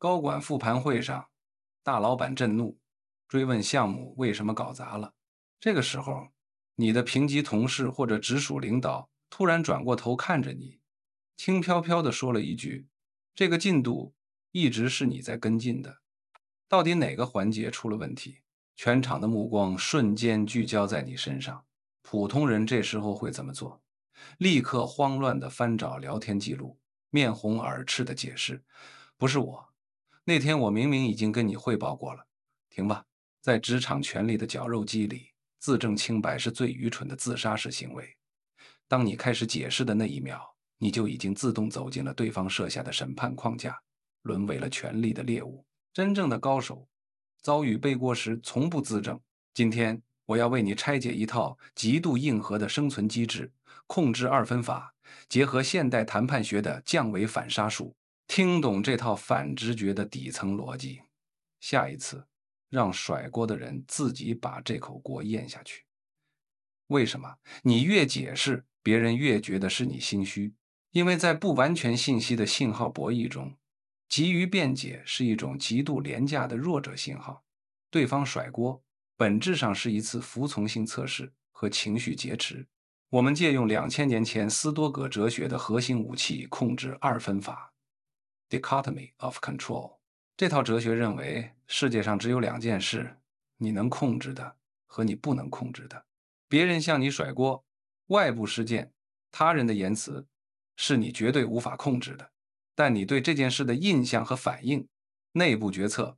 高管复盘会上，大老板震怒，追问项目为什么搞砸了。这个时候，你的平级同事或者直属领导突然转过头看着你，轻飘飘地说了一句：“这个进度一直是你在跟进的，到底哪个环节出了问题？”全场的目光瞬间聚焦在你身上。普通人这时候会怎么做？立刻慌乱地翻找聊天记录，面红耳赤地解释：“不是我，那天我明明已经跟你汇报过了。”停吧，在职场权力的绞肉机里，自证清白是最愚蠢的自杀式行为。当你开始解释的那一秒，你就已经自动走进了对方设下的审判框架，沦为了权力的猎物。真正的高手遭遇背锅时从不自证。今天我要为你拆解一套极度硬核的生存机制——控制二分法，结合现代谈判学的降维反杀术，听懂这套反直觉的底层逻辑。下一次，让甩锅的人自己把这口锅咽下去。为什么？你越解释，别人越觉得是你心虚。因为在不完全信息的信号博弈中，急于辩解是一种极度廉价的弱者信号。对方甩锅，本质上是一次服从性测试和情绪劫持。我们借用2000年前斯多葛哲学的核心武器控制二分法 （Dichotomy of Control）。这套哲学认为，世界上只有两件事：你能控制的和你不能控制的。别人向你甩锅，外部事件、他人的言辞是你绝对无法控制的，但你对这件事的印象和反应，内部决策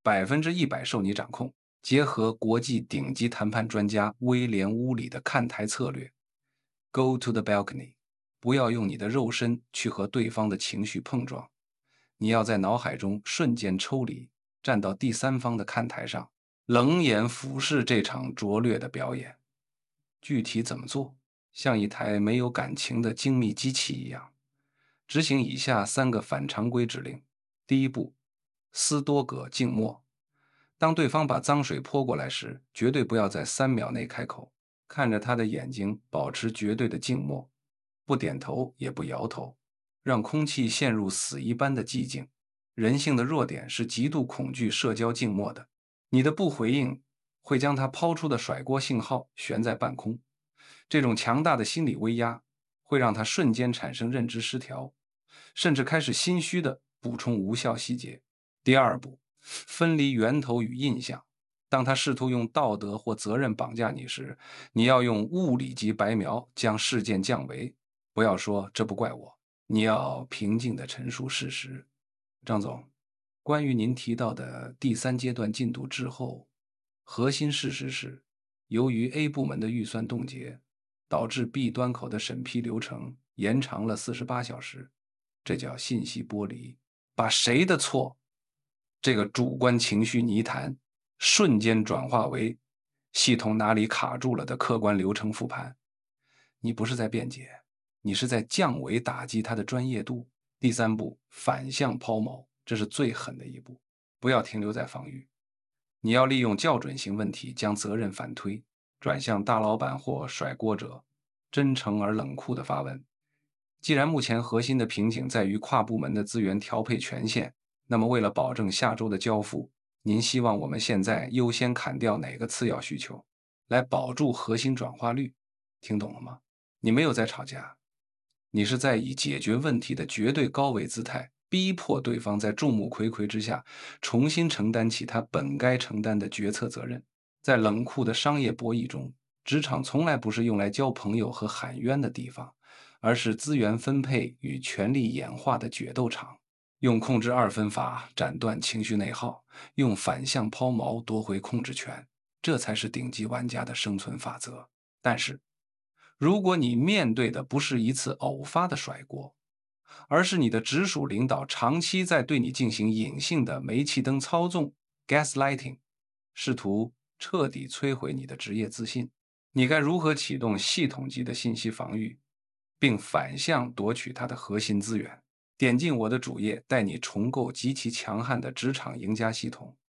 100%受你掌控。结合国际顶级谈判专家威廉·乌里的看台策略 ，Go to the balcony，不要用你的肉身去和对方的情绪碰撞，你要在脑海中瞬间抽离，站到第三方的看台上，冷眼俯视这场拙劣的表演。具体怎么做？像一台没有感情的精密机器一样，执行以下3个反常规指令。第一步，斯多葛静默。当对方把脏水泼过来时，绝对不要在3秒内开口，看着他的眼睛，保持绝对的静默，不点头也不摇头，让空气陷入死一般的寂静。人性的弱点是极度恐惧社交静默的，你的不回应会将他抛出的甩锅信号悬在半空。这种强大的心理威压会让他瞬间产生认知失调，甚至开始心虚地补充无效细节。第二步，分离源头与印象。当他试图用道德或责任绑架你时，你要用物理级白描将事件降维。不要说这不怪我，你要平静地陈述事实。张总，关于您提到的第3阶段进度滞后，核心事实是，由于 A 部门的预算冻结，导致 B 端口的审批流程延长了48小时，这叫信息剥离。把谁的错这个主观情绪泥潭瞬间转化为系统哪里卡住了的客观流程复盘。你不是在辩解，你是在降维打击他的专业度。第三步，反向抛锚，这是最狠的一步。不要停留在防御，你要利用校准型问题将责任反推，转向大老板或甩锅者，真诚而冷酷地发问：既然目前核心的瓶颈在于跨部门的资源调配权限，那么为了保证下周的交付，您希望我们现在优先砍掉哪个次要需求，来保住核心转化率？听懂了吗？你没有在吵架，你是在以解决问题的绝对高维姿态，逼迫对方在众目睽睽之下重新承担起他本该承担的决策责任。在冷酷的商业博弈中，职场从来不是用来交朋友和喊冤的地方，而是资源分配与权力演化的决斗场。用控制二分法斩断情绪内耗，用反向抛锚夺回控制权，这才是顶级玩家的生存法则。但是，如果你面对的不是一次偶发的甩锅，而是你的直属领导长期在对你进行隐性的煤气灯操纵 （gaslighting），试图彻底摧毁你的职业自信，你该如何启动系统级的信息防御，并反向夺取它的核心资源？点进我的主页，带你重构极其强悍的职场赢家系统。